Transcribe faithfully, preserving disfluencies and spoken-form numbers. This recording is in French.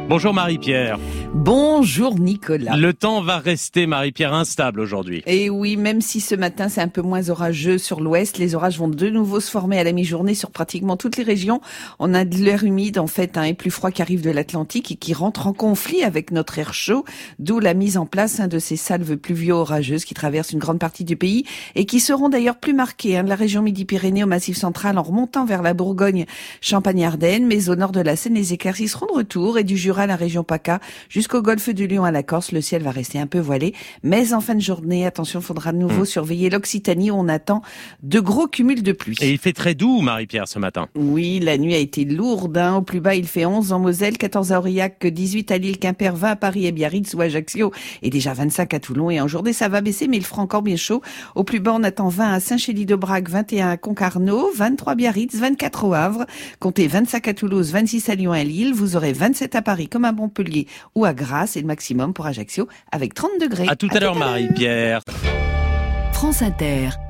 Bonjour Marie-Pierre. Bonjour Nicolas. Le temps va rester, Marie-Pierre, instable aujourd'hui. Et oui, même si ce matin c'est un peu moins orageux sur l'ouest, les orages vont de nouveau se former à la mi-journée sur pratiquement toutes les régions. On a de l'air humide en fait, hein, et plus froid qui arrive de l'Atlantique et qui rentre en conflit avec notre air chaud, d'où la mise en place hein, de ces salves pluvio-orageuses qui traversent une grande partie du pays et qui seront d'ailleurs plus marquées hein, de la région Midi-Pyrénées au Massif central en remontant vers la Bourgogne, Champagne-Ardenne, mais au nord de la Seine, les éclaircies seront de retour et du Jura à la région PACA jusqu'au golfe du Lion à la Corse, le ciel va rester un peu voilé, mais en fin de journée, attention, il faudra de nouveau mmh. surveiller l'Occitanie où on attend de gros cumuls de pluie. Et il fait très doux, Marie-Pierre, ce matin. Oui, la nuit a été lourde, hein. Au plus bas, il fait onze en Moselle, quatorze à Aurillac, dix-huit à Lille, Quimper, vingt à Paris et Biarritz ou Ajaccio et déjà vingt-cinq à Toulon. Et en journée, ça va baisser, mais il fera encore bien chaud. Au plus bas, on attend vingt à Saint-Chély-de-Brac, vingt et un à Concarneau, vingt-trois à Biarritz, vingt-quatre au Havre, comptez vingt-cinq à Toulouse, vingt-six à Lyon et à Lille. Vous aurez vingt-sept à Paris comme à Montpellier ou à Grasse et le maximum pour Ajaccio avec trente degrés. À tout à, à l'heure, Marie-Pierre. France Inter.